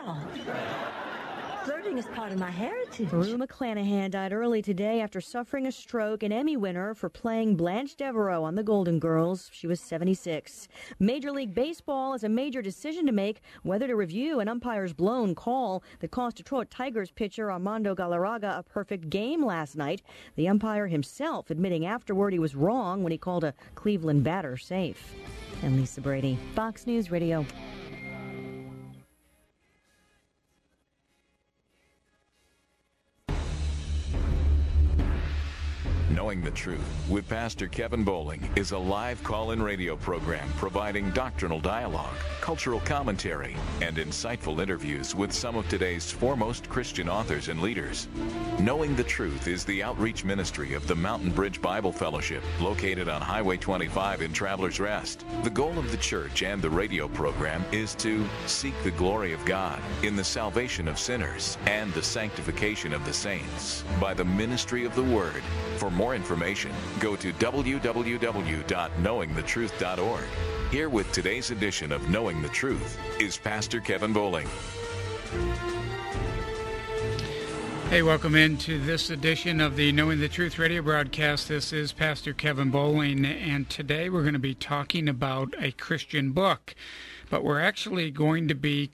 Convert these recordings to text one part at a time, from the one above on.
Wow. Flirting is part of my heritage. Rue McClanahan died early today after suffering a stroke, an Emmy winner for playing Blanche Devereaux on The Golden Girls. She was 76. Major League Baseball has a major decision to make, whether to review an umpire's blown call that cost Detroit Tigers pitcher Armando Galarraga a perfect game last night. The umpire himself admitting afterward he was wrong when he called a Cleveland batter safe. And Lisa Brady, Fox News Radio. Knowing the Truth with Pastor Kevin Bowling is a live call-in radio program providing doctrinal dialogue, cultural commentary, and insightful interviews with some of today's foremost Christian authors and leaders. Knowing the Truth is the outreach ministry of the Mountain Bridge Bible Fellowship, located on Highway 25 in Travelers Rest. The goal of the church and the radio program is to seek the glory of God in the salvation of sinners and the sanctification of the saints by the ministry of the Word. For more information, go to www.knowingthetruth.org. Here with today's edition of Knowing the Truth is Pastor Kevin Bowling. Hey, welcome into this edition of the Knowing the Truth radio broadcast. This is Pastor Kevin Bowling, and today we're going to be talking about a Christian book. But we're actually going to be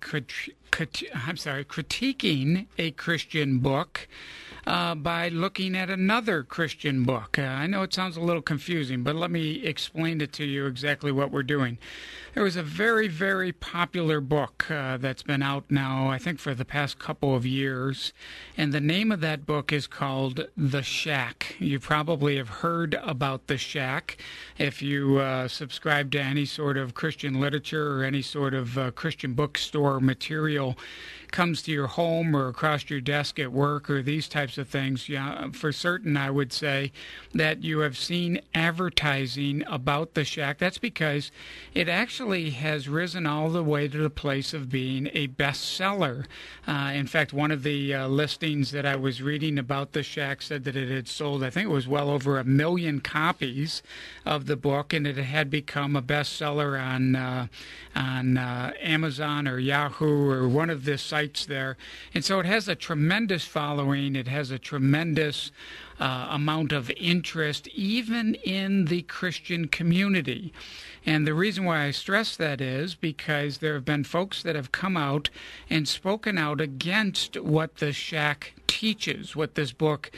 critiquing a Christian book by looking at another Christian book. I know it sounds a little confusing, but let me explain it to you exactly what we're doing. There was a very, very popular book that's been out now, I think, for the past couple of years, and the name of that book is called The Shack. You probably have heard about The Shack if you subscribe to any sort of Christian literature or any sort of Christian bookstore material comes to your home or across your desk at work or these types of things. Yeah, for certain, I would say that you have seen advertising about The Shack. That's because it actually has risen all the way to the place of being a bestseller. In fact, one of the listings that I was reading about The Shack said that it had sold, I think it was well over 1 million copies of the book, and it had become a bestseller on Amazon or Yahoo or one of the sites there. And so it has a tremendous following. It has a tremendous amount of interest, even in the Christian community. And the reason why I stress that is because there have been folks that have come out and spoken out against what The Shack teaches, what this book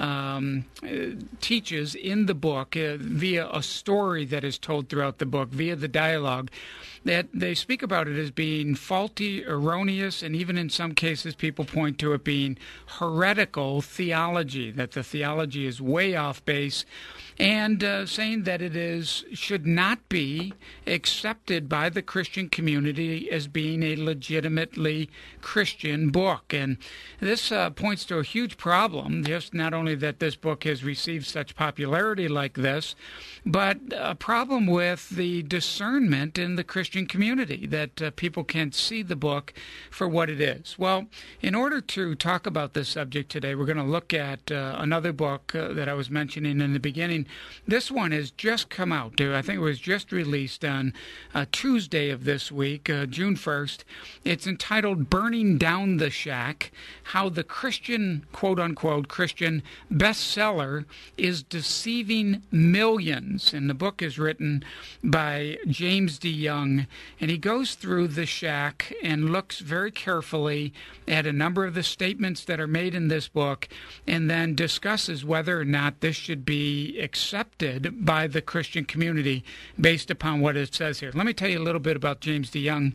teaches in the book via a story that is told throughout the book, via the dialogue, that they speak about it as being faulty, erroneous, and even in some cases people point to it being heretical theology, that the theology is way off base, and saying that it should not be accepted by the Christian community as being a legitimately Christian book. And this points to a huge problem, just not only that this book has received such popularity like this, but a problem with the discernment in the Christian community, that people can't see the book for what it is. Well, in order to talk about this subject today, we're going to look at another book that I was mentioning in the beginning. This one has just come out. I think it was just released on Tuesday of this week, June 1st. It's entitled Burning Down the Shack, How the Christian, quote-unquote, Christian bestseller is Deceiving Millions. And the book is written by James DeYoung, and he goes through The Shack and looks very carefully at a number of the statements that are made in this book, and then discusses whether or not this should be accepted by the Christian community based upon what it says here. Let me tell you a little bit about James DeYoung.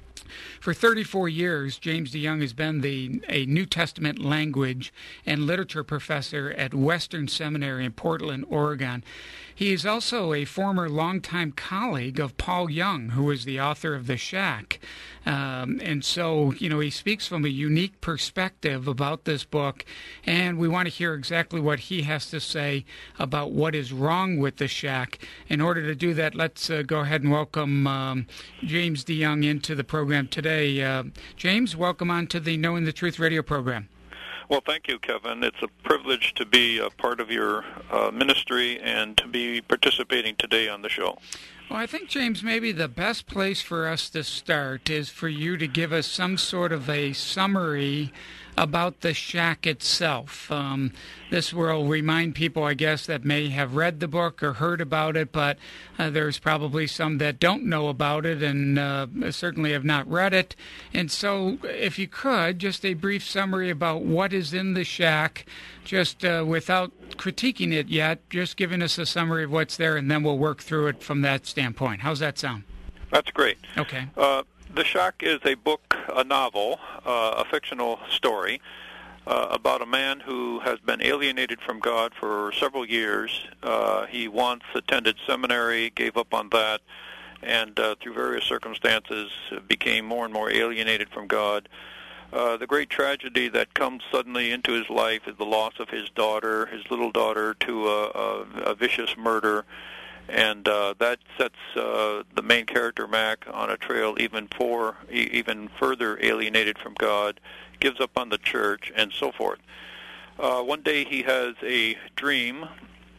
For 34 years, James DeYoung has been a New Testament language and literature professor at Western Seminary in Portland, Oregon. He is also a former longtime colleague of Paul Young, who is the author of The Shack. And so, he speaks from a unique perspective about this book, and we want to hear exactly what he has to say about what is wrong with The Shack. In order to do that, let's go ahead and welcome James DeYoung into the program today. James, welcome on to the Knowing the Truth radio program. Well, thank you, Kevin. It's a privilege to be a part of your ministry and to be participating today on the show. Well, I think, James, maybe the best place for us to start is for you to give us some sort of a summary about the shack itself. This will remind people, I guess, that may have read the book or heard about it, but there's probably some that don't know about it and certainly have not read it. And so if you could, just a brief summary about what is in the shack, just without critiquing it yet, just giving us a summary of what's there, and then we'll work through it from that standpoint. How's that sound? That's great. Okay. The Shack is a novel, a fictional story about a man who has been alienated from God for several years. He once attended seminary, gave up on that, and through various circumstances became more and more alienated from God. The great tragedy that comes suddenly into his life is the loss of his daughter, his little daughter, to a vicious murder. And that sets the main character, Mac, on a trail even further alienated from God, gives up on the church, and so forth. One day he has a dream,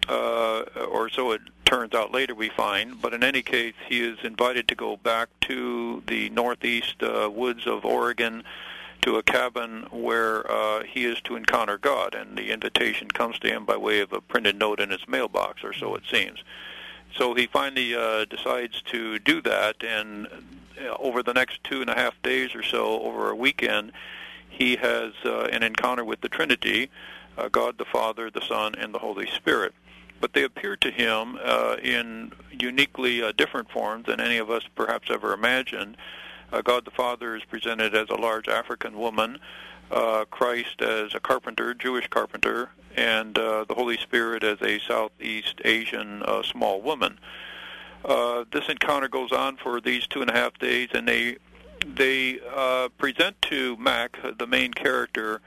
or so it turns out later we find, but in any case he is invited to go back to the northeast woods of Oregon to a cabin where he is to encounter God, and the invitation comes to him by way of a printed note in his mailbox, or so it seems. So he finally decides to do that, and over the next 2.5 days or so, over a weekend, he has an encounter with the Trinity, God the Father, the Son, and the Holy Spirit. But they appear to him in uniquely different forms than any of us perhaps ever imagined. God the Father is presented as a large African woman, Christ as a carpenter, Jewish carpenter, and the Holy Spirit as a Southeast Asian small woman. This encounter goes on for these 2.5 days, and they present to Mac, the main character,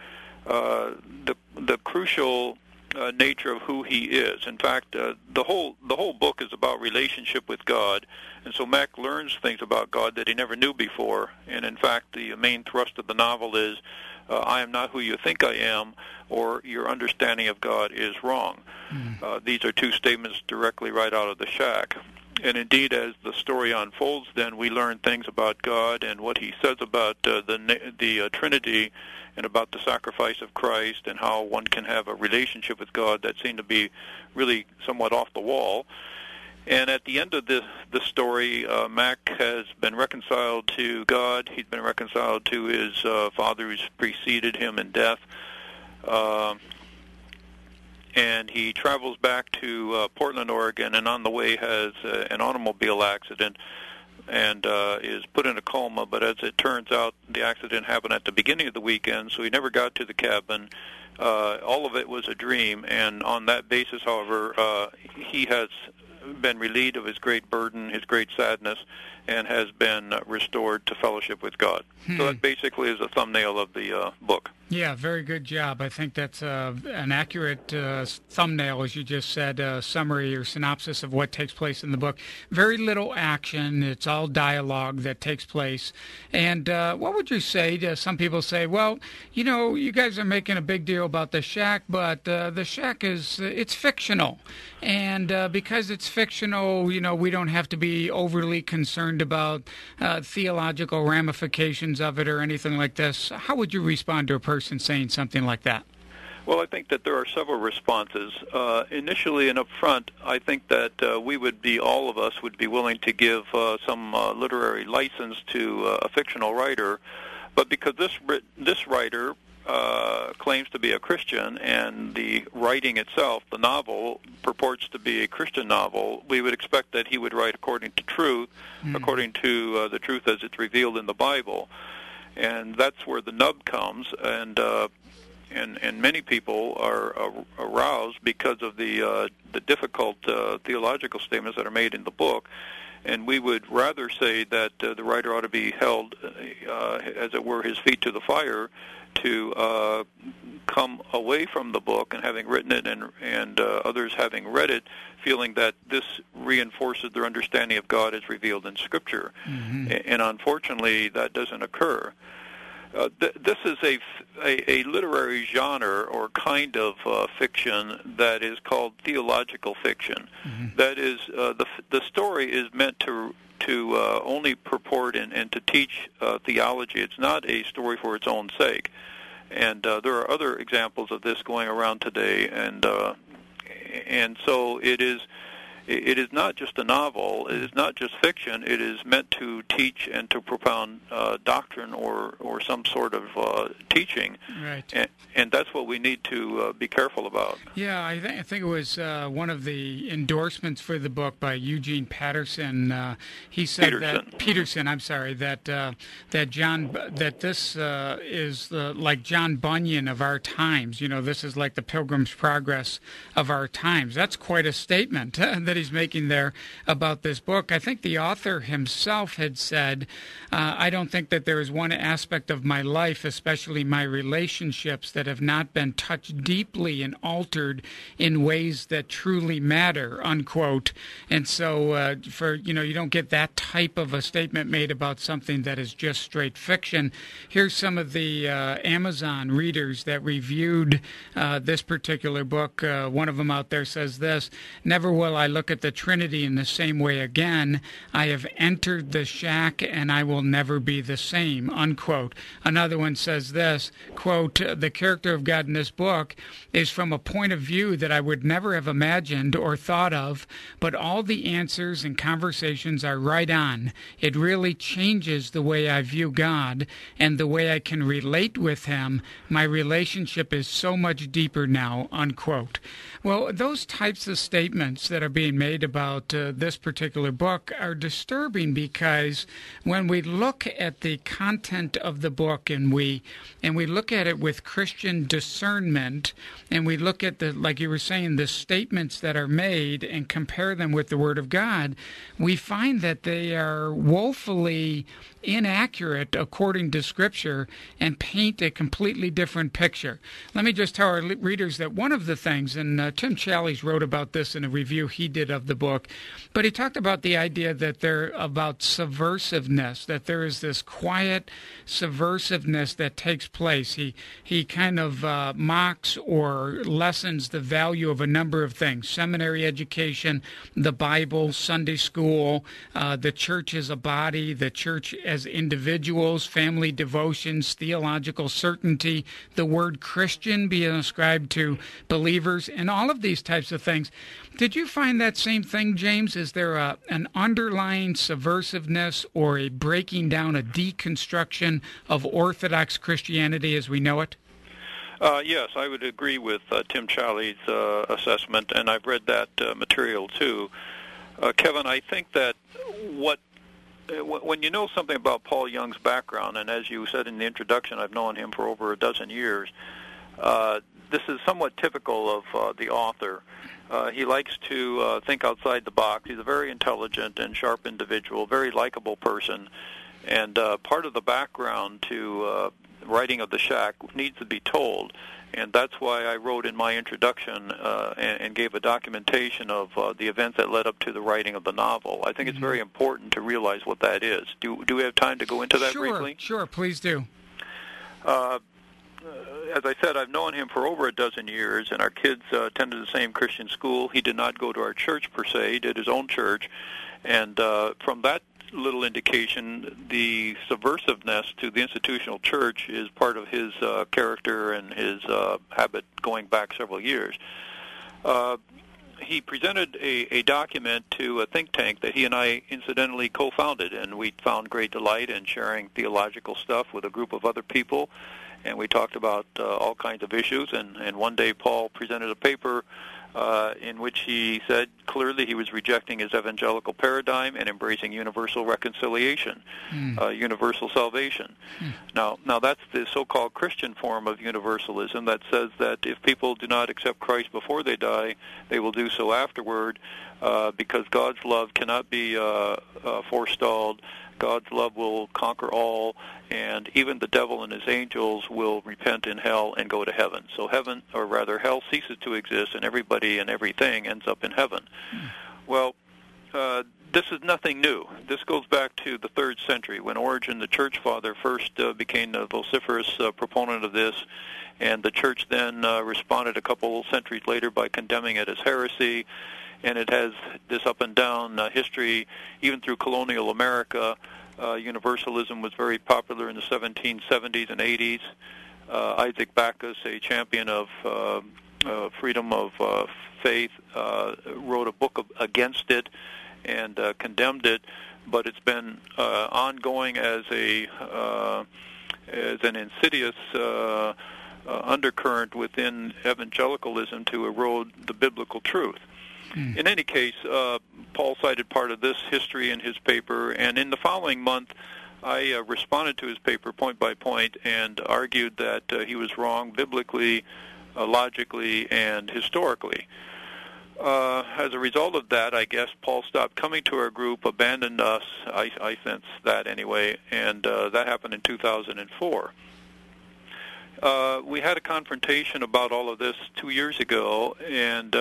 the crucial nature of who he is. In fact, the whole book is about relationship with God, and so Mac learns things about God that he never knew before. And in fact, the main thrust of the novel is, I am not who you think I am, or your understanding of God is wrong. These are two statements directly right out of the Shack. And indeed, as the story unfolds, then we learn things about God and what he says about the Trinity and about the sacrifice of Christ and how one can have a relationship with God that seem to be really somewhat off the wall. And at the end of the story, Mac has been reconciled to God. He's been reconciled to his father who's preceded him in death. And he travels back to Portland, Oregon, and on the way has an automobile accident and is put in a coma. But as it turns out, the accident happened at the beginning of the weekend, so he never got to the cabin. All of it was a dream, and on that basis, however, he has been relieved of his great burden, his great sadness, and has been restored to fellowship with God. So that basically is a thumbnail of the book. Yeah, very good job. I think that's an accurate thumbnail, as you just said, summary or synopsis of what takes place in the book. Very little action. It's all dialogue that takes place. And what would you say to some people say, well, you know, you guys are making a big deal about the Shack, but the Shack it's fictional. And because it's fictional, you know, we don't have to be overly concerned about theological ramifications of it or anything like this. How would you respond to a person saying something like that? Well, I think that there are several responses. Initially and up front, I think that all of us would be willing to give some literary license to a fictional writer, but because this writer claims to be a Christian, and the writing itself, the novel, purports to be a Christian novel, we would expect that he would write according to truth, according to the truth as it's revealed in the Bible. And that's where the nub comes, and many people are aroused because of the difficult theological statements that are made in the book. And we would rather say that the writer ought to be held, as it were, his feet to the fire to come away from the book and having written it and others having read it, feeling that this reinforces their understanding of God as revealed in Scripture. And unfortunately, that doesn't occur. This is a literary genre or kind of fiction that is called theological fiction. Mm-hmm. That is, the story is meant to only purport and to teach theology. It's not a story for its own sake. And there are other examples of this going around today, and so it is not just a novel. It is not just fiction. It is meant to teach and to propound doctrine or some sort of teaching. Right. And that's what we need to be careful about. Yeah, I think it was one of the endorsements for the book by Eugene Peterson. He said Peterson. I'm sorry, that this is like John Bunyan of our times. You know, this is like the Pilgrim's Progress of our times. That's quite a statement that he's making there about this book. I think the author himself had said, I don't think that there is one aspect of my life, especially my relationships, that have not been touched deeply and altered in ways that truly matter, unquote. And so you don't get that type of a statement made about something that is just straight fiction. Here's some of the Amazon readers that reviewed this particular book. One of them out there says this: "Never will I look at the Trinity in the same way again. I have entered the shack and I will never be the same," unquote. Another one says this, quote, "The character of God in this book is from a point of view that I would never have imagined or thought of, but all the answers and conversations are right on. It really changes the way I view God and the way I can relate with Him. My relationship is so much deeper now," unquote. Well, those types of statements that are being made about this particular book are disturbing, because when we look at the content of the book and we look at it with Christian discernment, and we look at like you were saying, the statements that are made and compare them with the Word of God, we find that they are woefully inaccurate according to Scripture and paint a completely different picture. Let me just tell our readers that one of the things, and Tim Challies wrote about this in a review he did of the book, but he talked about the idea that about subversiveness, that there is this quiet subversiveness that takes place. He kind of mocks or lessens the value of a number of things: seminary education, the Bible, Sunday school, the church as a body, the church as individuals, family devotions, theological certainty, the word Christian being ascribed to believers, and all of these types of things. Did you find that same thing, James? Is there an underlying subversiveness or a breaking down, a deconstruction of Orthodox Christianity as we know it? Yes, I would agree with Tim Challies' assessment, and I've read that material too. Kevin, I think that when you know something about Paul Young's background, and as you said in the introduction, I've known him for over a dozen years, this is somewhat typical of the author. He likes to think outside the box. He's a very intelligent and sharp individual, very likable person, and part of the background to writing of The Shack needs to be told, and that's why I wrote in my introduction and gave a documentation of the events that led up to the writing of the novel. I think it's very important to realize what that is. Do we have time to go into that briefly? Sure, please do. As I said, I've known him for over a dozen years, and our kids attended the same Christian school. He did not go to our church per se. He did his own church, and from that little indication, the subversiveness to the institutional church is part of his character and his habit going back several years. He presented a document to a think tank that he and I incidentally co-founded, and we found great delight in sharing theological stuff with a group of other people, and we talked about all kinds of issues, and one day Paul presented a paper in which he said clearly he was rejecting his evangelical paradigm and embracing universal reconciliation, universal salvation. Now that's the so-called Christian form of universalism that says that if people do not accept Christ before they die, they will do so afterward, because God's love cannot be forestalled. God's love will conquer all, and even the devil and his angels will repent in hell and go to heaven. So heaven, or rather hell, ceases to exist, and everybody and everything ends up in heaven. Well, this is nothing new. This goes back to the 3rd century when Origen, the church father, first became the vociferous proponent of this, and the church then responded a couple centuries later by condemning it as heresy, and it has this up and down history even through colonial America. Universalism was very popular in the 1770s and 80s. Isaac Backus, a champion of freedom of faith, wrote a book against it and condemned it, but it's been ongoing as an insidious undercurrent within evangelicalism to erode the biblical truth. In any case, Paul cited part of this history in his paper, and in the following month, I responded to his paper point by point and argued that he was wrong biblically, logically, and historically. As a result of that, I guess Paul stopped coming to our group, abandoned us, I sense that anyway, and that happened in 2004. We had a confrontation about all of this 2 years ago, and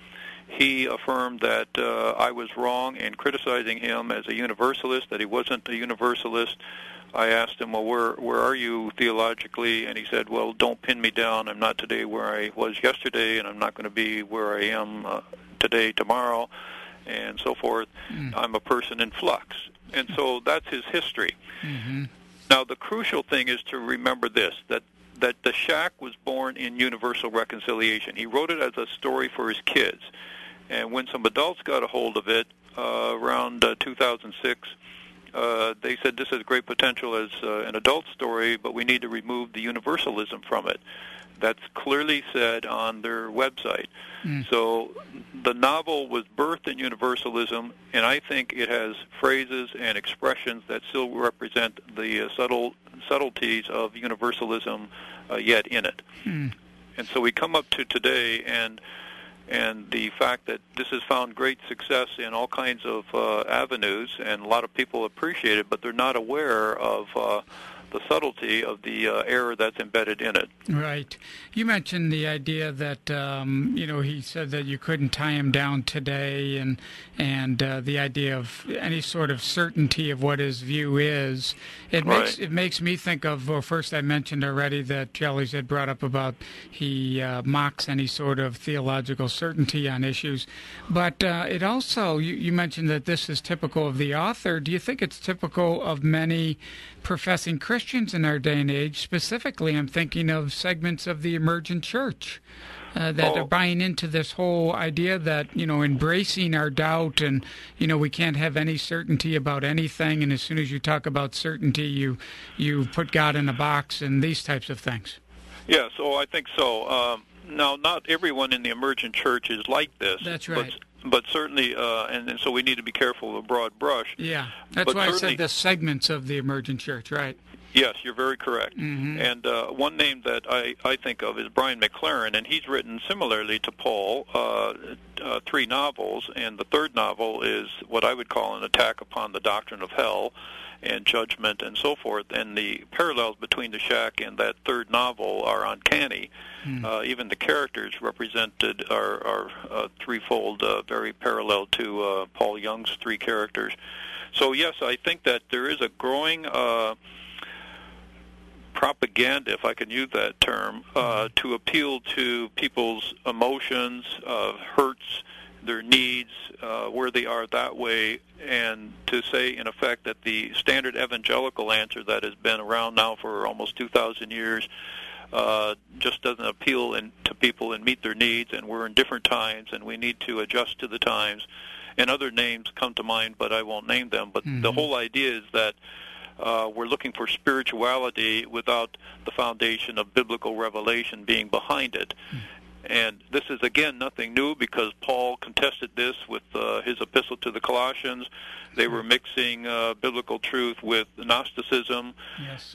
he affirmed that I was wrong in criticizing him as a universalist, that he wasn't a universalist. I asked him, well, where are you theologically? And he said, well, don't pin me down. I'm not today where I was yesterday, and I'm not going to be where I am today, tomorrow, and so forth. I'm a person in flux. And so that's his history. Now, the crucial thing is to remember this, that the shack was born in universal reconciliation. He wrote it as a story for his kids. And when some adults got a hold of it around 2006, they said this has great potential as an adult story, but we need to remove the universalism from it. That's clearly said on their website. So the novel was birthed in universalism, and I think it has phrases and expressions that still represent the subtleties of universalism yet in it. And so we come up to today, and the fact that this has found great success in all kinds of avenues, and a lot of people appreciate it, but they're not aware of the subtlety of the error that's embedded in it. Right. You mentioned the idea that he said that you couldn't tie him down today, and the idea of any sort of certainty of what his view is. It makes me think of, well, first I mentioned already that Jellys had brought up about he mocks any sort of theological certainty on issues, but it also, you mentioned that this is typical of the author. Do you think it's typical of many professing Christians in our day and age? Specifically, I'm thinking of segments of the emergent church that are buying into this whole idea that, embracing our doubt and, we can't have any certainty about anything, and as soon as you talk about certainty, you put God in a box and these types of things. Yeah, so I think so. Now, not everyone in the emergent church is like this. That's right. But certainly, and so we need to be careful of a broad brush. Yeah, that's why I said the segments of the emergent church, right? Yes, you're very correct. And one name that I think of is Brian McLaren, and he's written similarly to Paul 3 novels, and the 3rd novel is what I would call an attack upon the doctrine of hell and judgment and so forth, and the parallels between the shack and that 3rd novel are uncanny. Even the characters represented are threefold, very parallel to Paul Young's 3 characters. So yes, I think that there is a growing propaganda, if I can use that term, to appeal to people's emotions, hurts, their needs, where they are that way, and to say, in effect, that the standard evangelical answer that has been around now for almost 2,000 years just doesn't appeal to people and meet their needs, and we're in different times, and we need to adjust to the times. And other names come to mind, but I won't name them. But the whole idea is that we're looking for spirituality without the foundation of biblical revelation being behind it. And this is, again, nothing new, because Paul contested this with his epistle to the Colossians. They were mixing biblical truth with Gnosticism. Yes.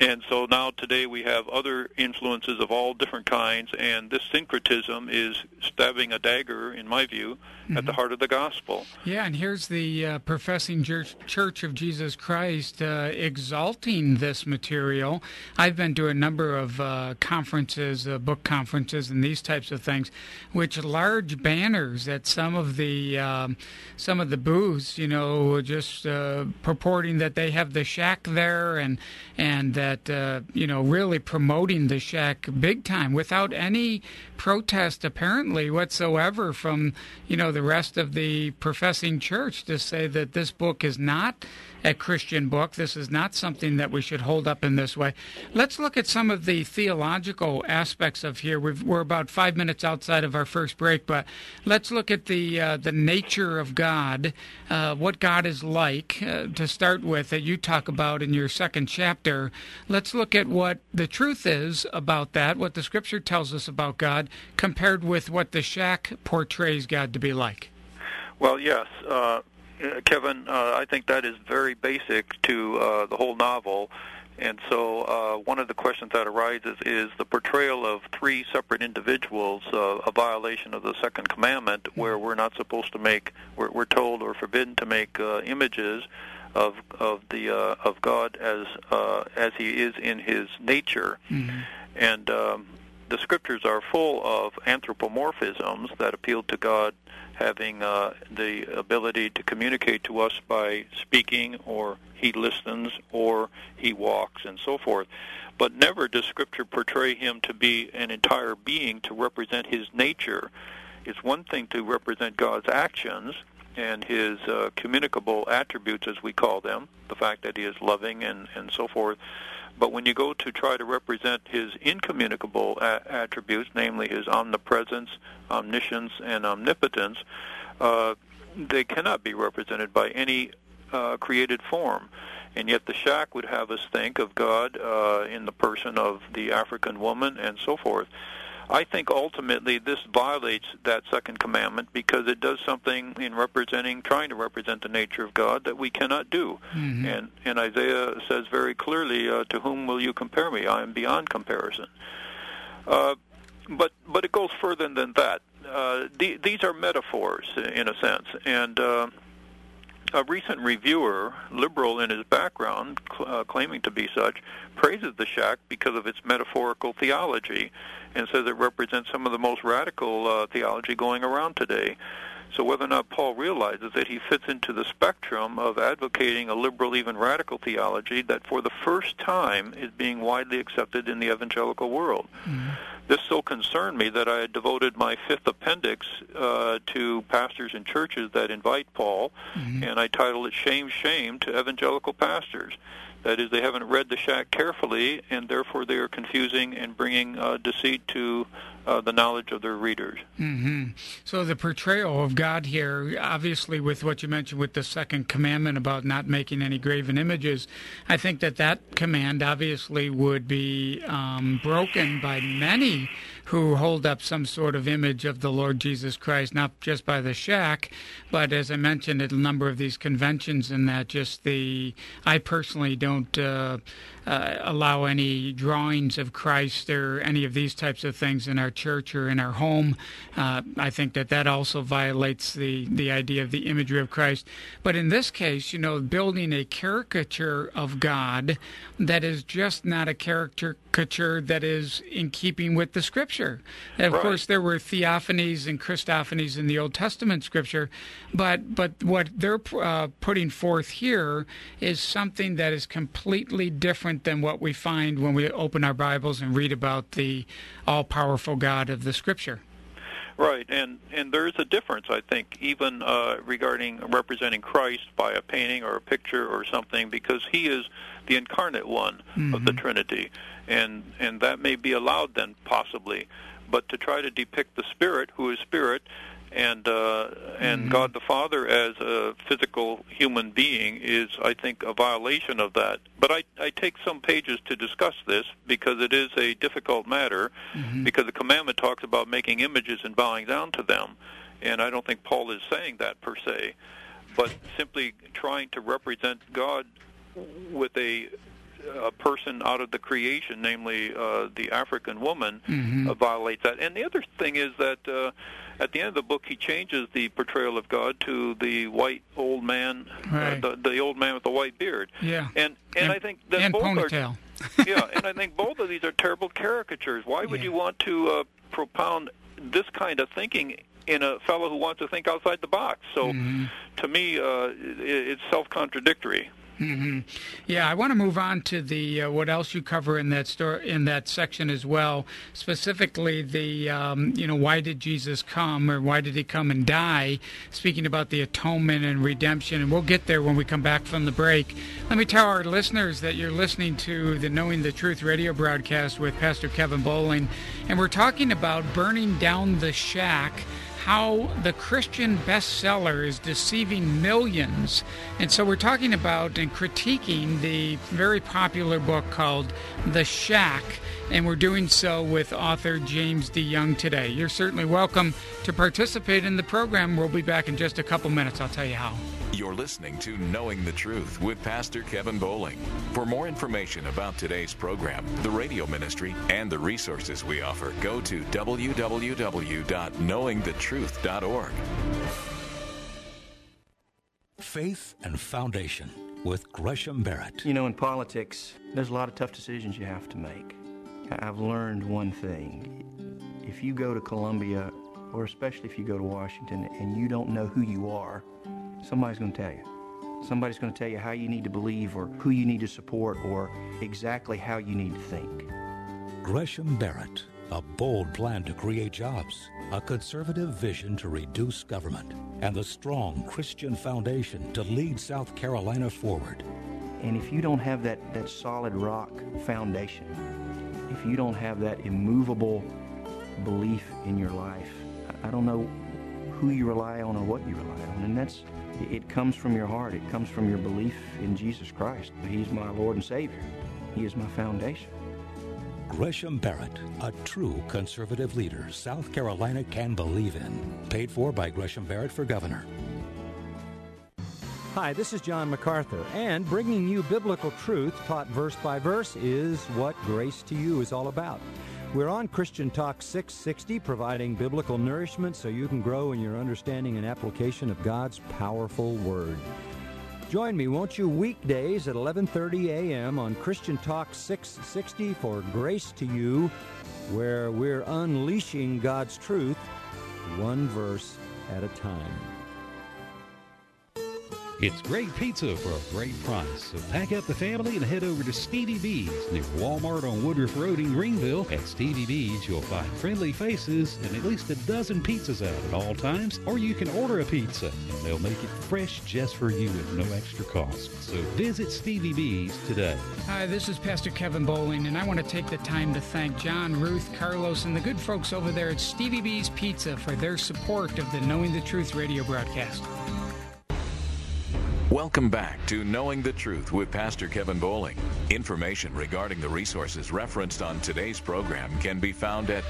And so now today we have other influences of all different kinds, and this syncretism is stabbing a dagger, in my view, at the heart of the gospel. Yeah, and here's the professing Church of Jesus Christ exalting this material. I've been to a number of conferences, book conferences, and these types of things, which large banners at some of the booths, just purporting that they have the shack there, and that really promoting the shack big time without any protest apparently whatsoever from the rest of the professing church, to say that this book is not a Christian book. This is not something that we should hold up in this way. Let's look at some of the theological aspects of here. We're about 5 minutes outside of our first break, but let's look at the nature of God, what God is like, to start with, that you talk about in your second chapter. Let's look at what the truth is about that, what the Scripture tells us about God, compared with what the shack portrays God to be like. Well, yes. Kevin, I think that is very basic to the whole novel. And so one of the questions that arises is the portrayal of three separate individuals, a violation of the second commandment, where we're not supposed to make, we're told or forbidden to make images of God as He is in His nature. Mm-hmm. And the Scriptures are full of anthropomorphisms that appeal to God having the ability to communicate to us by speaking, or He listens, or He walks, and so forth. But never does Scripture portray Him to be an entire being to represent His nature. It's one thing to represent God's actions and His communicable attributes, as we call them, the fact that He is loving and so forth. But when you go to try to represent His incommunicable attributes, namely His omnipresence, omniscience, and omnipotence, they cannot be represented by any created form. And yet the shack would have us think of God in the person of the African woman and so forth. I think ultimately this violates that second commandment, because it does something in trying to represent the nature of God that we cannot do. Mm-hmm. And Isaiah says very clearly, to whom will you compare me? I am beyond comparison. But it goes further than that. These are metaphors, in a sense. And a recent reviewer, liberal in his background, claiming to be such, praises the shack because of its metaphorical theology, and says it represents some of the most radical theology going around today. So whether or not Paul realizes that he fits into the spectrum of advocating a liberal, even radical theology that for the first time is being widely accepted in the evangelical world. Mm-hmm. This so concerned me that I had devoted my fifth appendix to pastors and churches that invite Paul, mm-hmm. and I titled it Shame, Shame to Evangelical Pastors. That is, they haven't read the shack carefully, and therefore they are confusing and bringing deceit to the knowledge of their readers. Mm-hmm. So the portrayal of God here, obviously with what you mentioned with the second commandment about not making any graven images, I think that command obviously would be broken by many who hold up some sort of image of the Lord Jesus Christ, not just by the shack, but as I mentioned at a number of these conventions, and that I personally don't allow any drawings of Christ or any of these types of things in our church or in our home. I think that also violates the idea of the imagery of Christ. But in this case, building a caricature of God that is just not a caricature that is in keeping with the Scripture. And of course, there were theophanies and Christophanies in the Old Testament Scripture, but what they're putting forth here is something that is completely different than what we find when we open our Bibles and read about the all-powerful God of the Scripture. Right, and there is a difference, I think, even regarding representing Christ by a painting or a picture or something, because He is the incarnate one mm-hmm. of the Trinity, and that may be allowed then, possibly. But to try to depict the Spirit, who is Spirit, and mm-hmm. God the Father as a physical human being is, I think, a violation of that. But I take some pages to discuss this because it is a difficult matter, mm-hmm. because the commandment talks about making images and bowing down to them, and I don't think Paul is saying that per se, but simply trying to represent God with a a person out of the creation, namely the African woman, violates that. And the other thing is that at the end of the book, he changes the portrayal of God to the white old man, the old man with the white beard. Yeah. And I think that both ponytail. Yeah, and I think both of these are terrible caricatures. Why would you want to propound this kind of thinking in a fellow who wants to think outside the box? So, to me, it's self-contradictory. Yeah, I want to move on to the what else you cover in that in that section as well. Specifically, the why did Jesus come, or why did he come and die? Speaking about the atonement and redemption, and we'll get there when we come back from the break. Let me tell our listeners that you're listening to the Knowing the Truth radio broadcast with Pastor Kevin Bowling, and we're talking about burning down the shack. How the Christian bestseller is deceiving millions. And so we're talking about and critiquing the very popular book called The Shack, and we're doing so with author James DeYoung today. You're certainly welcome to participate in the program. We'll be back in just a couple minutes. I'll tell you how. You're listening to Knowing the Truth with Pastor Kevin Bowling. For more information about today's program, the radio ministry, and the resources we offer, go to www.knowingthetruth.org. Faith and Foundation with Gresham Barrett. You know, in politics, there's a lot of tough decisions you have to make. I've learned one thing. If you go to Columbia, or especially if you go to Washington, and you don't know who you are, somebody's going to tell you. Somebody's going to tell you how you need to believe, or who you need to support, or exactly how you need to think. Gresham Barrett, a bold plan to create jobs, a conservative vision to reduce government, and the strong Christian foundation to lead South Carolina forward. And if you don't have that solid rock foundation, if you don't have that immovable belief in your life, I don't know who you rely on or what you rely on. And it comes from your heart. It comes from your belief in Jesus Christ. He's my Lord and Savior. He is my foundation. Gresham Barrett, a true conservative leader South Carolina can believe in. Paid for by Gresham Barrett for governor. Hi, this is John MacArthur, and bringing you biblical truth taught verse by verse is what Grace to You is all about. We're on Christian Talk 660, providing biblical nourishment so you can grow in your understanding and application of God's powerful Word. Join me, won't you, weekdays at 11:30 a.m. on Christian Talk 660 for Grace to You, where we're unleashing God's truth one verse at a time. It's great pizza for a great price. So pack up the family and head over to Stevie B's near Walmart on Woodruff Road in Greenville. At Stevie B's, you'll find friendly faces and at least a dozen pizzas out at all times. Or you can order a pizza and they'll make it fresh just for you at no extra cost. So visit Stevie B's today. Hi, this is Pastor Kevin Bowling, and I want to take the time to thank John, Ruth, Carlos, and the good folks over there at Stevie B's Pizza for their support of the Knowing the Truth radio broadcast. Welcome back to Knowing the Truth with Pastor Kevin Bowling. Information regarding the resources referenced on today's program can be found at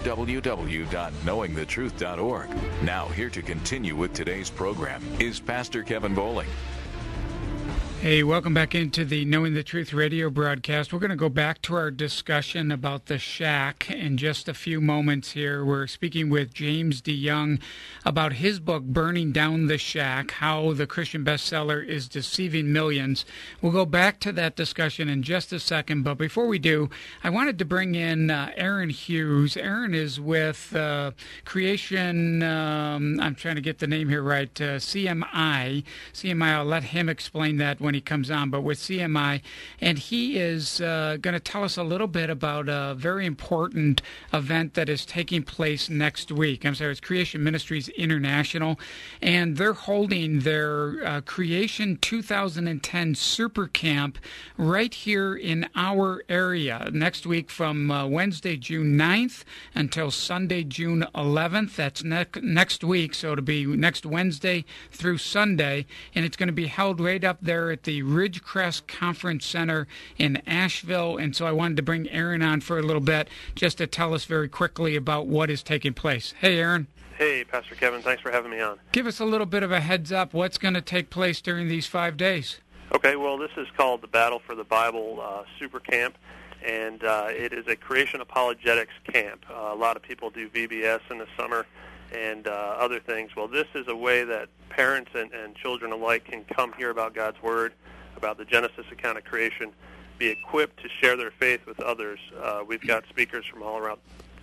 www.knowingthetruth.org. Now, here to continue with today's program is Pastor Kevin Bowling. Hey, welcome back into the Knowing the Truth radio broadcast. We're going to go back to our discussion about the shack in just a few moments here. We're speaking with James DeYoung about his book, Burning Down the Shack, How the Christian Bestseller is Deceiving Millions. We'll go back to that discussion in just a second, but before we do, I wanted to bring in Aaron Hughes. Aaron is with Creation, I'm trying to get the name here right, CMI. I'll let him explain that when he comes on, but with CMI, and he is going to tell us a little bit about a very important event that is taking place next week. It's Creation Ministries International, and they're holding their Creation 2010 Super Camp right here in our area next week from Wednesday, June 9th until Sunday, June 11th. That's next week, so it'll be next Wednesday through Sunday, and it's going to be held right up there at the Ridgecrest Conference Center in Asheville. And so I wanted to bring Aaron on for a little bit just to tell us very quickly about what is taking place. Hey, Aaron. Hey, Pastor Kevin. Thanks for having me on. Give us a little bit of a heads up. What's going to take place during these 5 days? Okay, well, this is called the Battle for the Bible Super Camp, and it is a creation apologetics camp. A lot of people do VBS in the summer and other things. Well, this is a way that parents and children alike can come hear about God's Word, about the Genesis account of creation, be equipped to share their faith with others. We've got speakers from around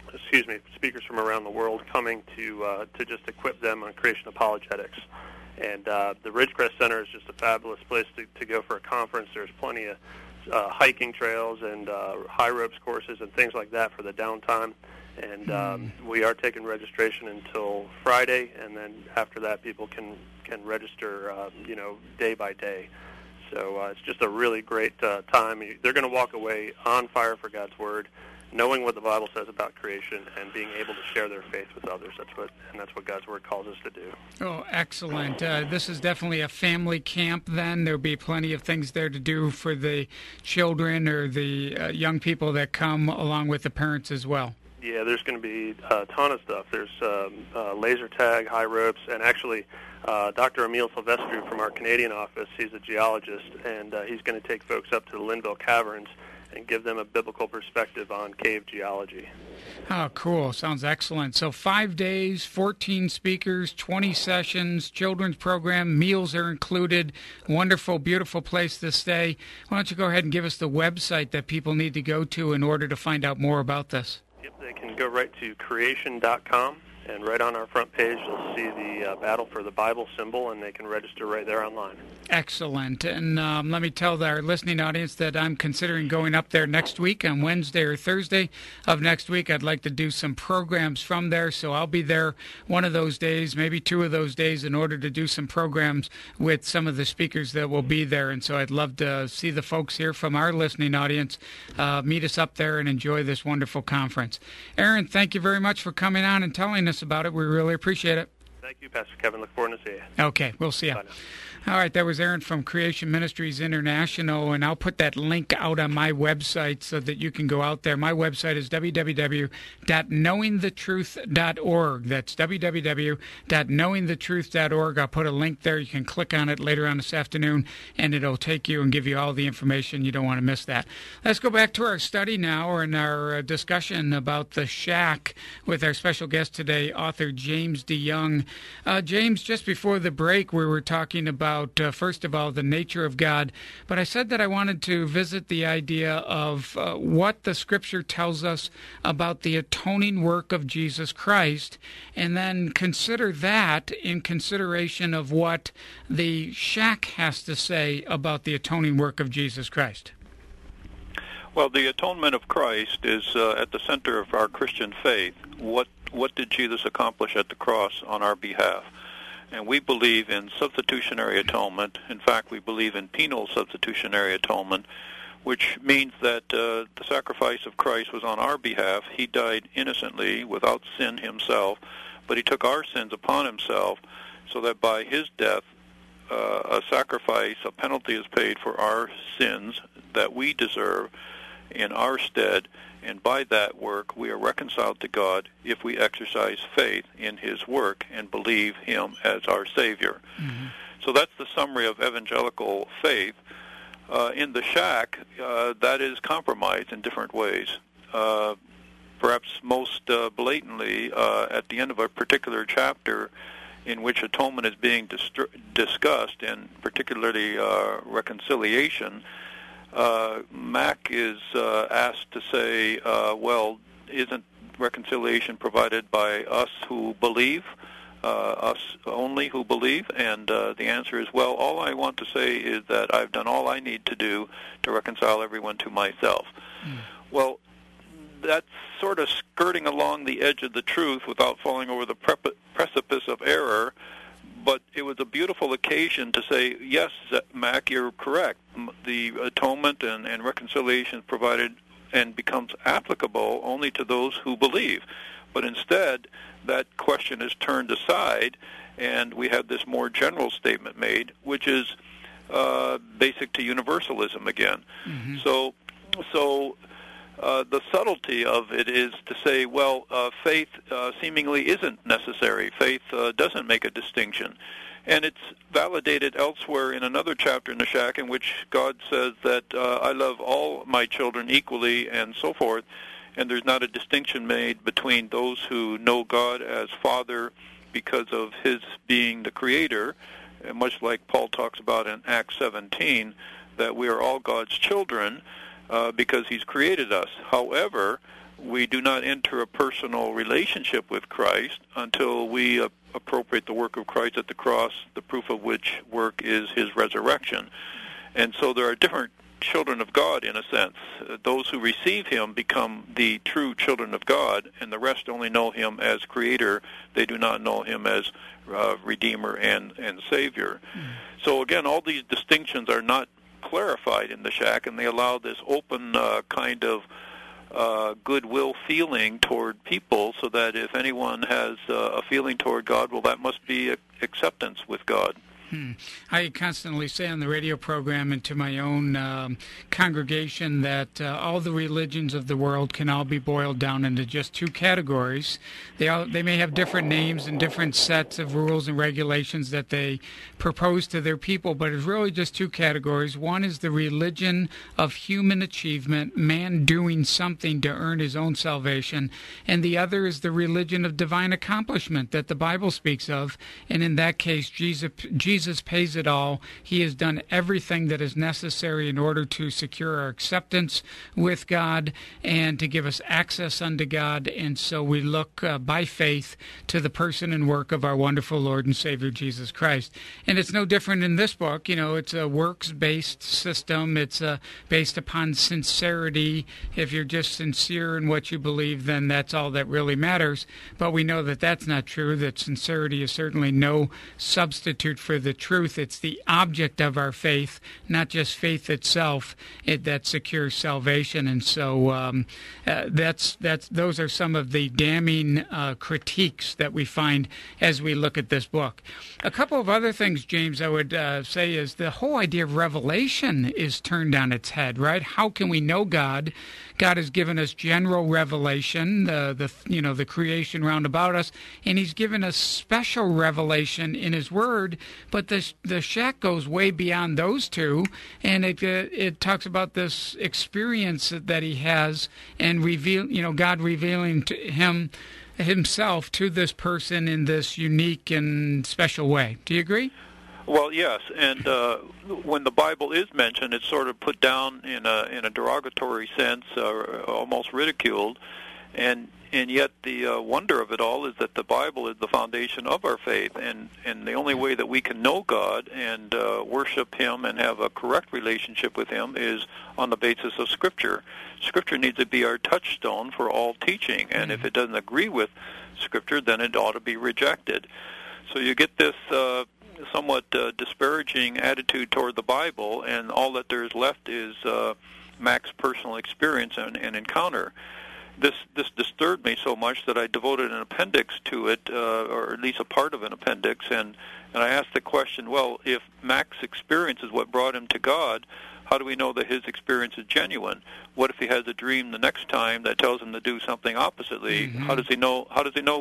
the world coming to just equip them on creation apologetics. And the Ridgecrest Center is just a fabulous place to go for a conference. There's plenty of hiking trails and high ropes courses and things like that for the downtime. And we are taking registration until Friday, and then after that, people can register, day by day. So it's just a really great time. They're going to walk away on fire for God's Word, knowing what the Bible says about creation and being able to share their faith with others. That's what God's Word calls us to do. Oh, excellent. This is definitely a family camp then. There'll be plenty of things there to do for the children or the young people that come along with the parents as well. Yeah, there's going to be a ton of stuff. There's laser tag, high ropes, and actually Dr. Emil Silvestri from our Canadian office, he's a geologist, and he's going to take folks up to the Linville Caverns and give them a biblical perspective on cave geology. Oh, cool. Sounds excellent. So 5 days, 14 speakers, 20 sessions, children's program, meals are included. Wonderful, beautiful place to stay. Why don't you go ahead and give us the website that people need to go to in order to find out more about this? Yep, they can go right to creation.com, and right on our front page you'll see the Battle for the Bible symbol, and they can register right there online. Excellent. And let me tell our listening audience that I'm considering going up there next week on Wednesday or Thursday of next week. I'd like to do some programs from there, so I'll be there one of those days, maybe 2 of those days, in order to do some programs with some of the speakers that will be there. And so I'd love to see the folks here from our listening audience meet us up there and enjoy this wonderful conference. Aaron, thank you very much for coming on and telling us about it. We really appreciate it. Thank you, Pastor Kevin. Look forward to seeing you. Okay, we'll see you. Bye now. All right, that was Aaron from Creation Ministries International, and I'll put that link out on my website so that you can go out there. My website is www.knowingthetruth.org. That's www.knowingthetruth.org. I'll put a link there. You can click on it later on this afternoon, and it'll take you and give you all the information. You don't want to miss that. Let's go back to our study now, and our discussion about the shack with our special guest today, author James DeYoung. James, just before the break, we were talking about first of all, the nature of God. But I said that I wanted to visit the idea of what the Scripture tells us about the atoning work of Jesus Christ, and then consider that in consideration of what the shack has to say about the atoning work of Jesus Christ. Well, the atonement of Christ is at the center of our Christian faith. What did Jesus accomplish at the cross on our behalf? And we believe in substitutionary atonement. In fact, we believe in penal substitutionary atonement, which means that the sacrifice of Christ was on our behalf. He died innocently, without sin himself, but he took our sins upon himself so that by his death, a sacrifice, a penalty is paid for our sins that we deserve in our stead. And by that work, we are reconciled to God if we exercise faith in his work and believe him as our Savior. Mm-hmm. So that's the summary of evangelical faith. In the shack, that is compromised in different ways. Perhaps most blatantly, at the end of a particular chapter in which atonement is being discussed, and particularly reconciliation, Mac is asked to say, well, isn't reconciliation provided by us who believe, us only who believe? And the answer is, well, all I want to say is that I've done all I need to do to reconcile everyone to myself. Mm. Well, that's sort of skirting along the edge of the truth without falling over the precipice of error. But it was a beautiful occasion to say, yes, Mac, you're correct. The atonement and reconciliation is provided and becomes applicable only to those who believe. But instead, that question is turned aside, and we have this more general statement made, which is basic to universalism again. Mm-hmm. So the subtlety of it is to say, well, faith seemingly isn't necessary. Faith doesn't make a distinction. And it's validated elsewhere in another chapter in the shack in which God says that I love all my children equally and so forth, and there's not a distinction made between those who know God as Father because of His being the Creator, and much like Paul talks about in Acts 17, that we are all God's children because He's created us. However, we do not enter a personal relationship with Christ until we appropriate the work of Christ at the cross, the proof of which work is His resurrection. And so there are different children of God in a sense. Those who receive Him become the true children of God, and the rest only know Him as Creator. They do not know Him as Redeemer and Savior. So again, all these distinctions are not clarified in the shack, and they allow this open kind of goodwill feeling toward people, so that if anyone has a feeling toward God, well, that must be acceptance with God. I constantly say on the radio program and to my own congregation that all the religions of the world can all be boiled down into just two categories. They may have different names and different sets of rules and regulations that they propose to their people, but it's really just two categories. One is the religion of human achievement, man doing something to earn his own salvation, and the other is the religion of divine accomplishment that the Bible speaks of, and in that case, Jesus pays it all. He has done everything that is necessary in order to secure our acceptance with God and to give us access unto God. And so we look by faith to the person and work of our wonderful Lord and Savior Jesus Christ. And it's no different in this book. You know, it's a works-based system. It's based upon sincerity. If you're just sincere in what you believe, then that's all that really matters. But we know that that's not true, that sincerity is certainly no substitute for the truth. It's the object of our faith, not just faith itself, that secures salvation. And so those are some of the damning critiques that we find as we look at this book. A couple of other things, James, I would say is the whole idea of revelation is turned on its head, right? How can we know God? God has given us general revelation, the creation round about us, and He's given us special revelation in His Word. But the shack goes way beyond those two, and it talks about this experience that He has, and God revealing to Himself to this person in this unique and special way. Do you agree? Well, yes, and when the Bible is mentioned, it's sort of put down in a derogatory sense, almost ridiculed, and yet the wonder of it all is that the Bible is the foundation of our faith, and the only way that we can know God and worship Him and have a correct relationship with Him is on the basis of Scripture. Scripture needs to be our touchstone for all teaching, and if it doesn't agree with Scripture, then it ought to be rejected. So you get this somewhat disparaging attitude toward the Bible, and all that there is left is Mac's personal experience and encounter. This disturbed me so much that I devoted an appendix to it, or at least a part of an appendix, and I asked the question, well, if Mac's experience is what brought him to God, how do we know that his experience is genuine? What if he has a dream the next time that tells him to do something oppositely? Mm-hmm. How does he know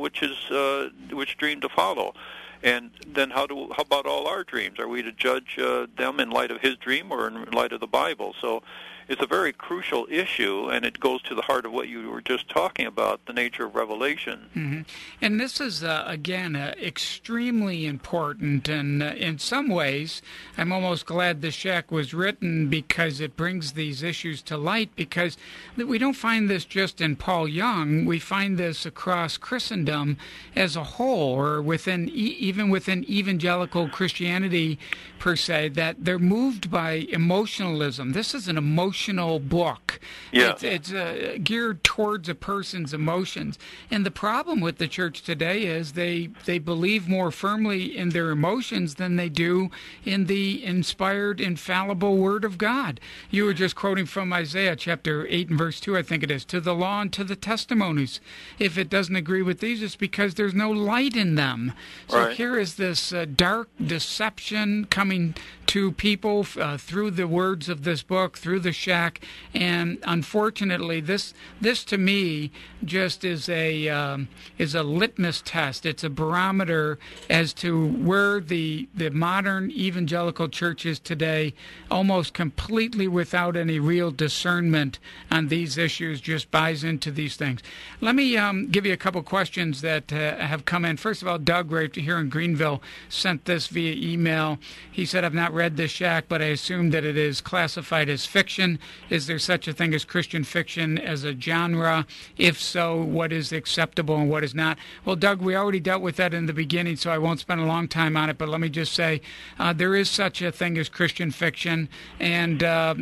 which dream to follow? And then how about all our dreams? Are we to judge them in light of his dream or in light of the Bible? So it's a very crucial issue, and it goes to the heart of what you were just talking about, the nature of revelation. Mm-hmm. And this is, again, extremely important, and in some ways, I'm almost glad the shack was written because it brings these issues to light, because we don't find this just in Paul Young. We find this across Christendom as a whole, or even within evangelical Christianity, per se, that they're moved by emotionalism. This is an emotional book. Yeah. It's geared towards a person's emotions. And the problem with the church today is they believe more firmly in their emotions than they do in the inspired, infallible Word of God. You were just quoting from Isaiah chapter 8 and verse 2, I think it is, to the law and to the testimonies. If it doesn't agree with these, it's because there's no light in them. So right. Here is this dark deception coming to people through the words of this book, through the shack. And unfortunately, this to me just is a litmus test. It's a barometer as to where the modern evangelical church is today, almost completely without any real discernment on these issues, just buys into these things. Let me give you a couple questions that have come in. First of all, Doug, right here in Greenville, sent this via email. He said, I've not read this shack, but I assume that it is classified as fiction. Is there such a thing as Christian fiction as a genre? If so, what is acceptable and what is not? Well, Doug, we already dealt with that in the beginning, so I won't spend a long time on it, but let me just say there is such a thing as Christian fiction, and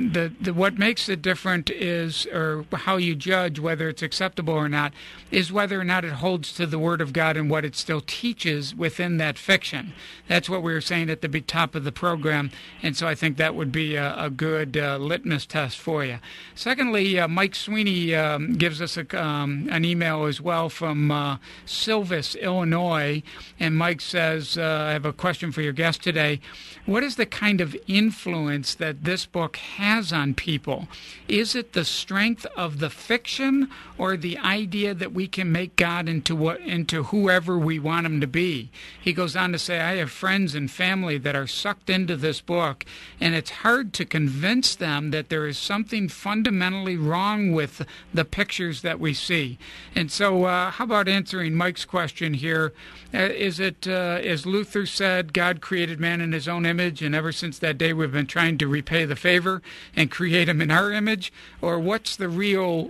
what makes it different is, or how you judge whether it's acceptable or not, is whether or not it holds to the Word of God and what it still teaches within that fiction. That's what we were saying at the top of the program, and so I think that would be a good litmus test for you. Secondly, Mike Sweeney gives us an email as well from Silvis, Illinois, and Mike says, I have a question for your guest today. What is the kind of influence that this book has on people? Is it the strength of the fiction or the idea that we can make God into whoever we want him to be? He goes on to say, I have friends and family that are sucked into this book, and it's hard to convince them that there is something fundamentally wrong with the pictures that we see. And so how about answering Mike's question here? Is it, as Luther said, God created man in his own image, and ever since that day we've been trying to repay the favor and create him in our image? Or what's the real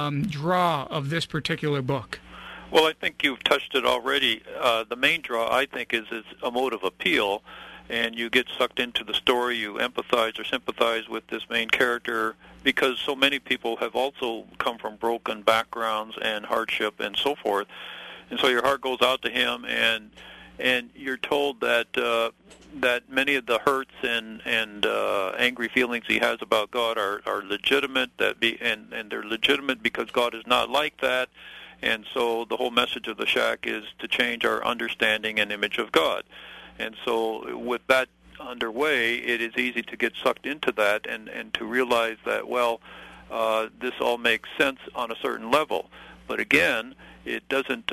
draw of this particular book? Well, I think you've touched it already. The main draw, I think, is a mode of appeal, and you get sucked into the story. You empathize or sympathize with this main character because so many people have also come from broken backgrounds and hardship and so forth. And so your heart goes out to him, and you're told that that many of the hurts and angry feelings he has about God are legitimate, and they're legitimate because God is not like that. And so the whole message of the shack is to change our understanding and image of God. And so with that underway, it is easy to get sucked into that and to realize that, well, this all makes sense on a certain level. But again, it doesn't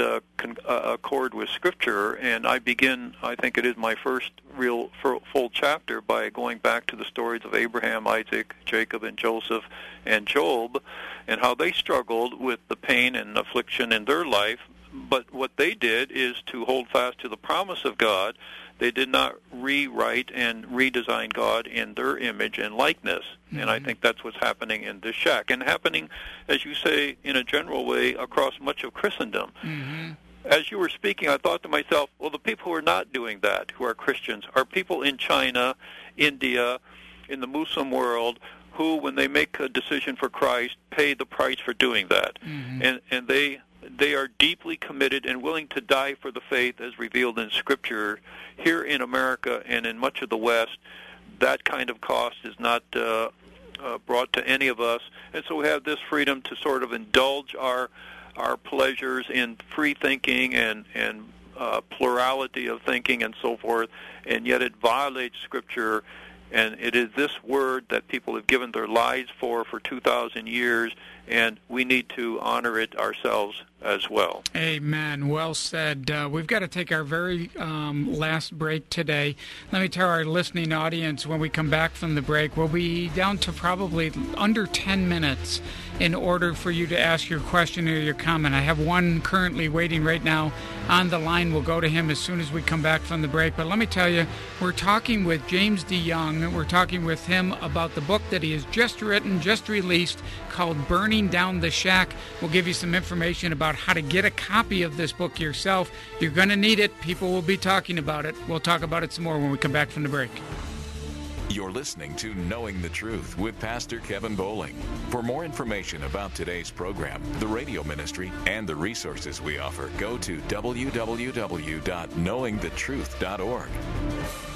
accord with Scripture, and I think it is my first real full chapter by going back to the stories of Abraham, Isaac, Jacob, and Joseph, and Job, and how they struggled with the pain and affliction in their life. But what they did is to hold fast to the promise of God. They did not rewrite and redesign God in their image and likeness. Mm-hmm. And I think that's what's happening in this shack, and happening, as you say, in a general way across much of Christendom. Mm-hmm. As you were speaking, I thought to myself, well, the people who are not doing that, who are Christians, are people in China, India, in the Muslim world, who, when they make a decision for Christ, pay the price for doing that. Mm-hmm. And they are deeply committed and willing to die for the faith as revealed in Scripture. Here in America and in much of the West, that kind of cost is not brought to any of us. And so we have this freedom to sort of indulge our pleasures in free thinking and plurality of thinking and so forth, and yet it violates Scripture. And it is this word that people have given their lives for 2,000 years, and we need to honor it ourselves as well. Amen. Well said. We've got to take our very last break today. Let me tell our listening audience, when we come back from the break, we'll be down to probably under 10 minutes in order for you to ask your question or your comment. I have one currently waiting right now on the line. We'll go to him as soon as we come back from the break. But let me tell you, we're talking with James DeYoung. We're talking with him about the book that he has just written, just released, called Burning Down the Shack. We'll give you some information about how to get a copy of this book yourself. You're going to need it. People will be talking about it. We'll talk about it some more when we come back from the break. You're listening to Knowing the Truth with Pastor Kevin Bowling. For more information about today's program, the radio ministry, and the resources we offer, go to www.knowingthetruth.org.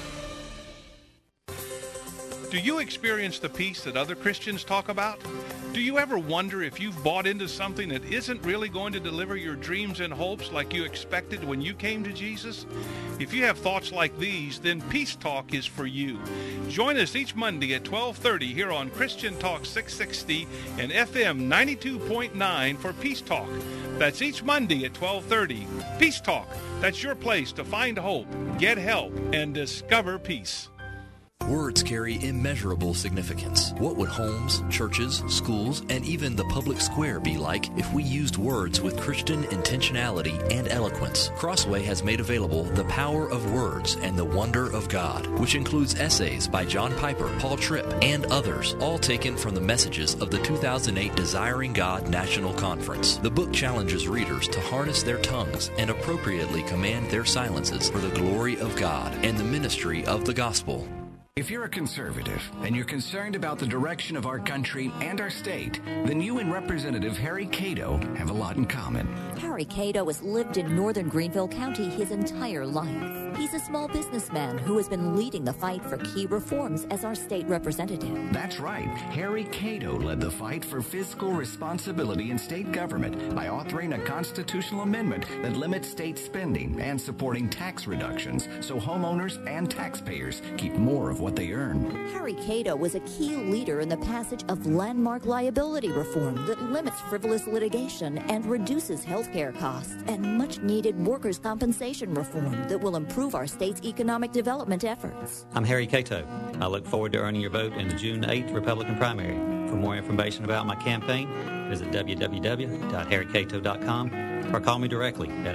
Do you experience the peace that other Christians talk about? Do you ever wonder if you've bought into something that isn't really going to deliver your dreams and hopes like you expected when you came to Jesus? If you have thoughts like these, then Peace Talk is for you. Join us each Monday at 12:30 here on Christian Talk 660 and FM 92.9 for Peace Talk. That's each Monday at 12:30. Peace Talk. That's your place to find hope, get help, and discover peace. Words carry immeasurable significance. What would homes, churches, schools, and even the public square be like if we used words with Christian intentionality and eloquence? Crossway has made available The Power of Words and the Wonder of God, which includes essays by John Piper, Paul Tripp, and others, all taken from the messages of the 2008 Desiring God National Conference. The book challenges readers to harness their tongues and appropriately command their silences for the glory of God and the ministry of the gospel. If you're a conservative and you're concerned about the direction of our country and our state, then you and Representative Harry Cato have a lot in common. Harry Cato has lived in northern Greenville County his entire life. He's a small businessman who has been leading the fight for key reforms as our state representative. That's right. Harry Cato led the fight for fiscal responsibility in state government by authoring a constitutional amendment that limits state spending and supporting tax reductions so homeowners and taxpayers keep more of what they earn. Harry Cato was a key leader in the passage of landmark liability reform that limits frivolous litigation and reduces health care costs, and much-needed workers' compensation reform that will improve our state's economic development efforts. I'm Harry Cato. I look forward to earning your vote in the June 8th Republican primary. For more information about my campaign, visit www.harrycato.com or call me directly at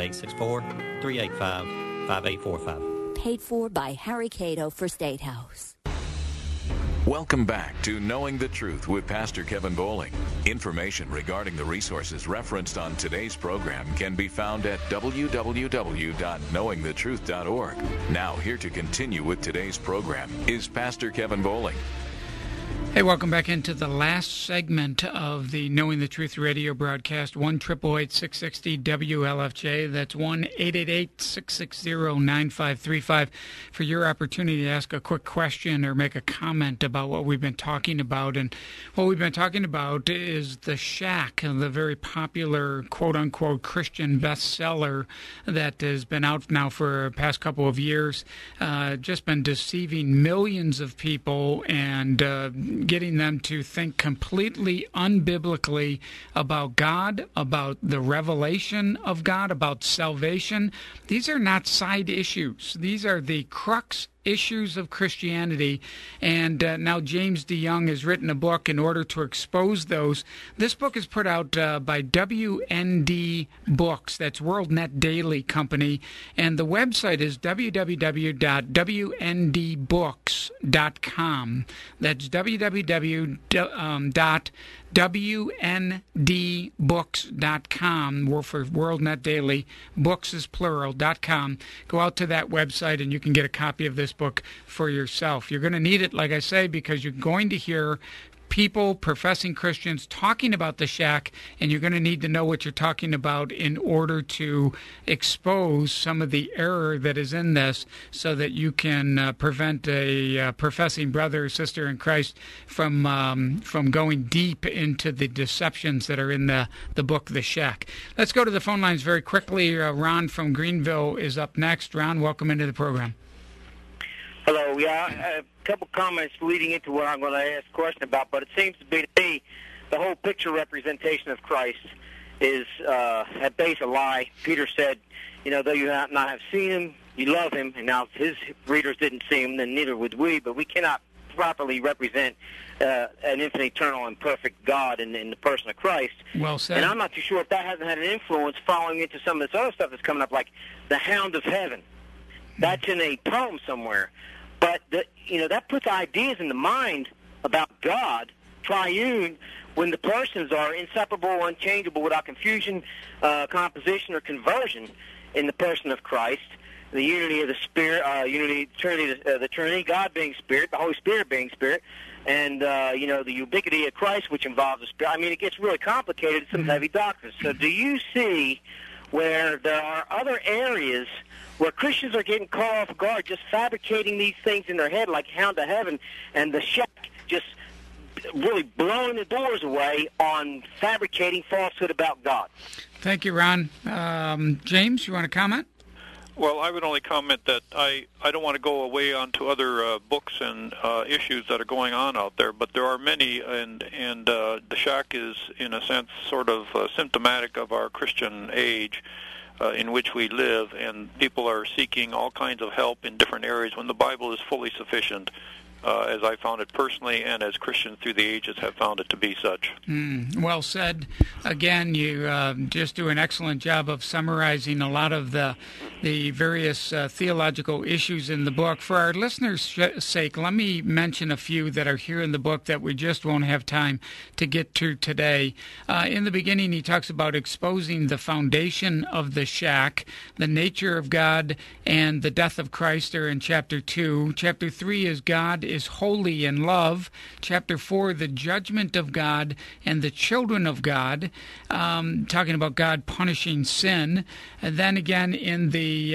864-385-5845. Paid for by Harry Cato for State House. Welcome back to Knowing the Truth with Pastor Kevin Bowling. Information regarding the resources referenced on today's program can be found at www.knowingthetruth.org. Now, here to continue with today's program is Pastor Kevin Bowling. Hey, welcome back into the last segment of the Knowing the Truth radio broadcast, 1-888-660-WLFJ. That's 1-888-660-9535 for your opportunity to ask a quick question or make a comment about what we've been talking about. And what we've been talking about is The Shack, the very popular, quote-unquote, Christian bestseller that has been out now for the past couple of years, just been deceiving millions of people and getting them to think completely unbiblically about God, about the revelation of God, about salvation. These are not side issues. These are the crux issues of Christianity, and now James DeYoung has written a book in order to expose those. This book is put out by WND Books, that's World Net Daily Company, and the website is www.wndbooks.com. That's www.wndbooks.com, for World Net Daily, books is plural.com. Go out to that website and you can get a copy of this book for yourself. You're going to need it, like I say, because you're going to hear people, professing Christians, talking about the shack, and you're going to need to know what you're talking about in order to expose some of the error that is in this so that you can prevent a professing brother or sister in Christ from going deep into the deceptions that are in the book, The Shack. Let's go to the phone lines very quickly. Ron from Greenville is up next. Ron, welcome into the program. Hello. Yeah, a couple comments leading into what I'm going to ask a question about, but it seems to be to me the whole picture representation of Christ is at base a lie. Peter said, though you not have seen him, you love him, and now if his readers didn't see him, then neither would we, but we cannot properly represent an infinite, eternal, and perfect God in the person of Christ. Well said. And I'm not too sure if that hasn't had an influence following into some of this other stuff that's coming up, like the Hound of Heaven. That's in a poem somewhere. But, that puts ideas in the mind about God, triune, when the persons are inseparable, unchangeable, without confusion, composition, or conversion in the person of Christ. The unity of the Spirit, the Trinity, God being Spirit, the Holy Spirit being Spirit, and, the ubiquity of Christ, which involves the Spirit. I mean, it gets really complicated, some heavy doctrines. So do you see where there are other areas where Christians are getting caught off guard, just fabricating these things in their head like Hound of Heaven and the Shack, just really blowing the doors away on fabricating falsehood about God. Thank you, Ron. James, you want to comment? Well, I would only comment that I don't want to go away onto other books and issues that are going on out there, but there are many, and the shack is, in a sense, sort of symptomatic of our Christian age in which we live, and people are seeking all kinds of help in different areas when the Bible is fully sufficient, as I found it personally, and as Christians through the ages have found it to be such. Well said. Again, you just do an excellent job of summarizing a lot of the various theological issues in the book. For our listeners' sake, let me mention a few that are here in the book that we just won't have time to get to today. In the beginning, he talks about exposing the foundation of the shack, the nature of God, and the death of Christ are in Chapter 2. Chapter 3 is God is holy in love. Chapter 4, the judgment of God and the children of God, talking about God punishing sin. And then again in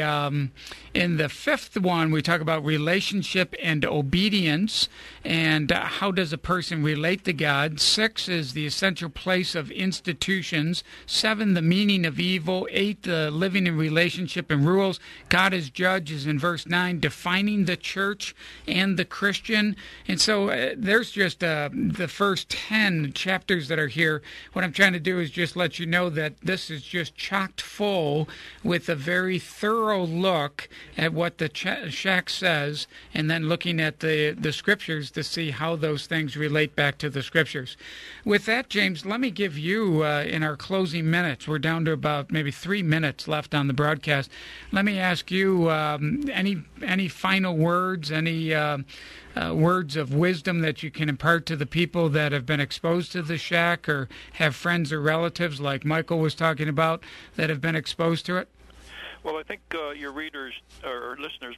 the fifth one, we talk about relationship and obedience and how does a person relate to God. 6 is the essential place of institutions. 7, the meaning of evil. 8, the living in relationship and rules. God as judge is in verse 9, defining the church and the Christian. And so there's just the first 10 chapters that are here. What I'm trying to do is just let you know that this is just chocked full with a very thorough look at what the shack says, and then looking at the scriptures to see how those things relate back to the scriptures. With that, James, let me give you, in our closing minutes, we're down to about maybe 3 minutes left on the broadcast. Let me ask you any final words, any words of wisdom that you can impart to the people that have been exposed to the shack or have friends or relatives like Michael was talking about that have been exposed to it? Well, I think your readers, or listeners,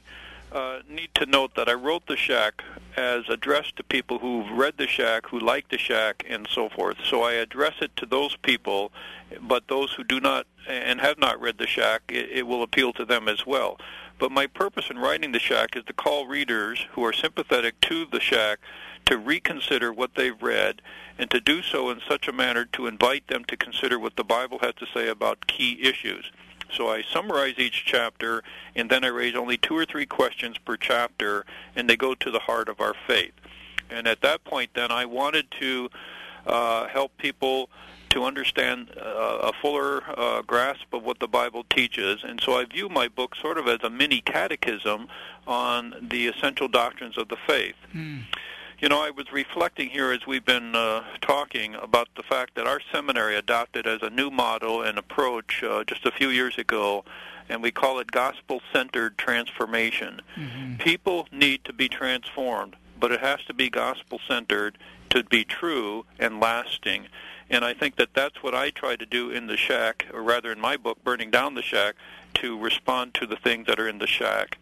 need to note that I wrote the shack as addressed to people who've read the shack, who like the shack, and so forth. So I address it to those people, but those who do not and have not read the shack, it will appeal to them as well. But my purpose in writing the shack is to call readers who are sympathetic to the shack to reconsider what they've read, and to do so in such a manner to invite them to consider what the Bible has to say about key issues. So I summarize each chapter, and then I raise only 2 or 3 questions per chapter, and they go to the heart of our faith. And at that point, then, I wanted to help people to understand a fuller grasp of what the Bible teaches. And so I view my book sort of as a mini catechism on the essential doctrines of the faith. You know, I was reflecting here as we've been talking about the fact that our seminary adopted as a new model and approach just a few years ago, and we call it gospel-centered transformation. People need to be transformed, but it has to be gospel-centered to be true and lasting. And I think that that's what I try to do in the shack, or rather in my book, Burning Down the Shack, to respond to the things that are in the shack.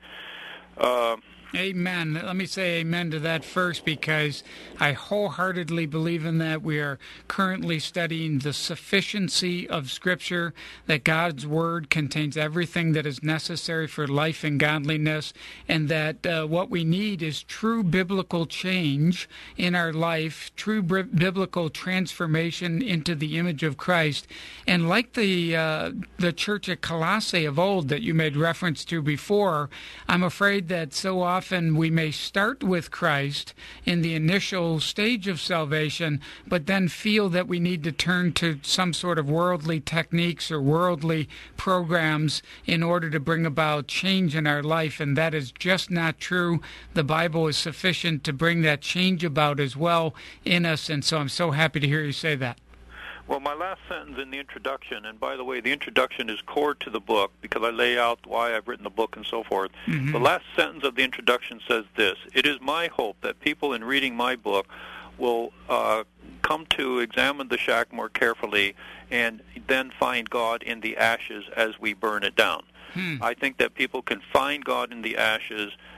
Amen. Let me say amen to that first, because I wholeheartedly believe in that. We are currently studying the sufficiency of Scripture, that God's Word contains everything that is necessary for life and godliness, and that what we need is true biblical change in our life, true biblical transformation into the image of Christ. And like the church at Colossae of old that you made reference to before, I'm afraid that so often we may start with Christ in the initial stage of salvation, but then feel that we need to turn to some sort of worldly techniques or worldly programs in order to bring about change in our life, and that is just not true. The Bible is sufficient to bring that change about as well in us, and so I'm so happy to hear you say that. Well, my last sentence in the introduction, and by the way, the introduction is core to the book because I lay out why I've written the book and so forth. The last sentence of the introduction says this: "It is my hope that people in reading my book will come to examine the shack more carefully and then find God in the ashes as we burn it down." I think that people can find God in the ashes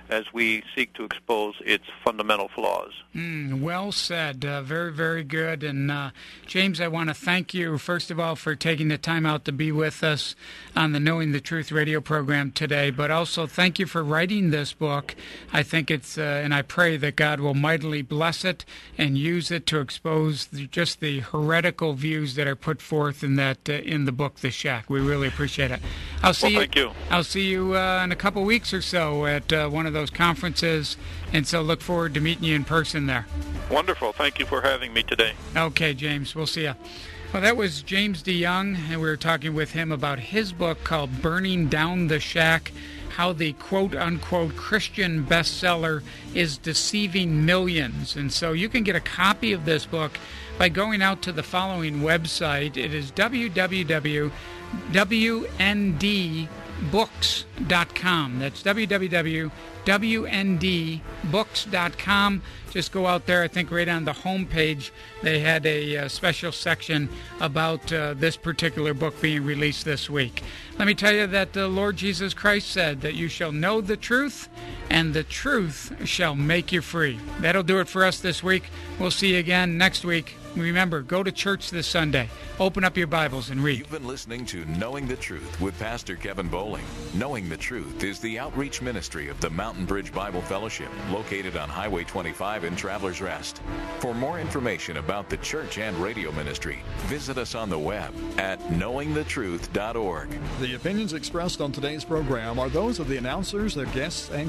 as we seek to expose its fundamental flaws. Well said. Very, very good. And James, I want to thank you, first of all, for taking the time out to be with us on the Knowing the Truth radio program today, but also thank you for writing this book. I think it's, and I pray that God will mightily bless it and use it to expose just the heretical views that are put forth in that in the book, The Shack. We really appreciate it. Thank you. I'll see you in a couple weeks or so at one of those conferences, and so look forward to meeting you in person there. Wonderful. Thank you for having me today. Okay, James. We'll see you. Well, that was James DeYoung, and we were talking with him about his book called Burning Down the Shack, how the quote-unquote Christian bestseller is deceiving millions. And so you can get a copy of this book by going out to the following website. It is www.wndbooks.com. That's www.wndbooks.com. Just go out there. I think right on the home page they had a special section about this particular book being released this week. Let me tell you that the Lord Jesus Christ said that you shall know the truth, and the truth shall make you free. That'll do it for us this week. We'll see you again next week. Remember, go to church this Sunday. Open up your Bibles and read. You've been listening to Knowing the Truth with Pastor Kevin Bowling. Knowing the Truth is the outreach ministry of the Mountain Bridge Bible Fellowship, located on Highway 25 in Travelers Rest. For more information about the church and radio ministry, visit us on the web at knowingthetruth.org. The opinions expressed on today's program are those of the announcers, their guests, and